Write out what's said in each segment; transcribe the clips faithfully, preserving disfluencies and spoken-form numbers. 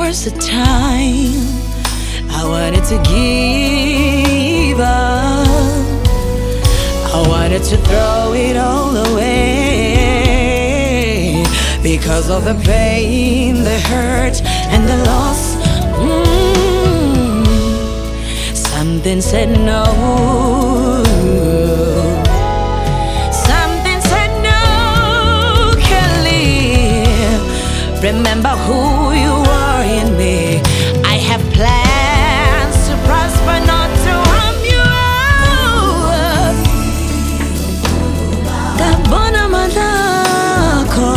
was a time I wanted to give up. I wanted to throw it all away because of the pain, the hurt, and the loss. Mm. Something said no. Something said no, Kelly. Remember who you are in me. I have plans to prosper, not to harm you. Kabona madako.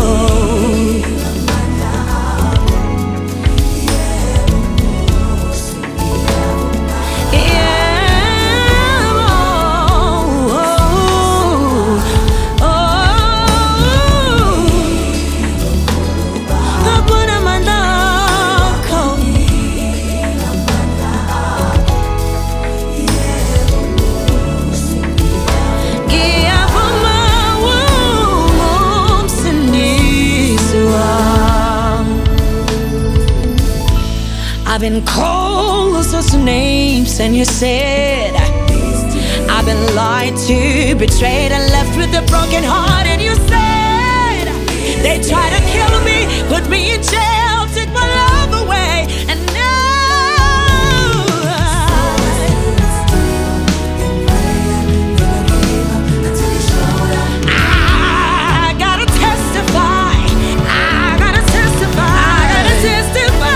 I've been called all sorts of names, and you said I've been lied to, betrayed, and left with a broken heart. And you said they tried to kill me, put me in jail, took my love away, and now I gotta testify. I gotta testify. I gotta testify.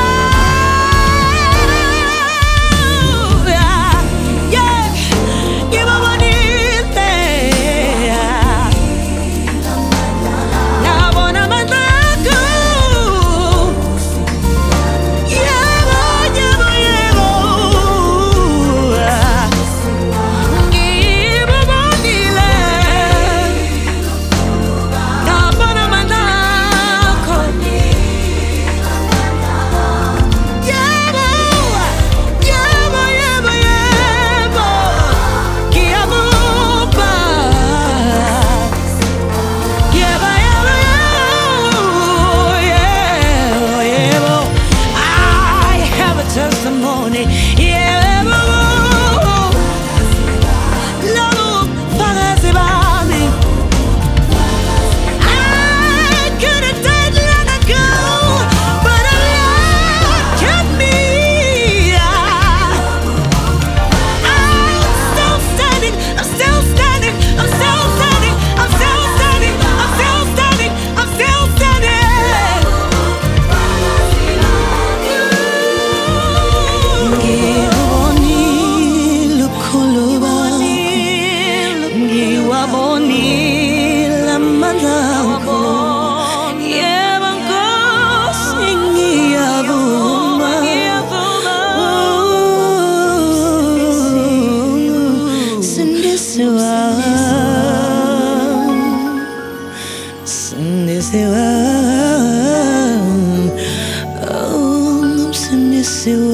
Testimony, yeah. Love, Pagazibami. I could have died long ago, but Allah kept me. I'm still standing, I'm still standing, I'm still standing, I'm still standing, I'm still standing, I'm still standing. Sendisiwa, oh, sendisiwa.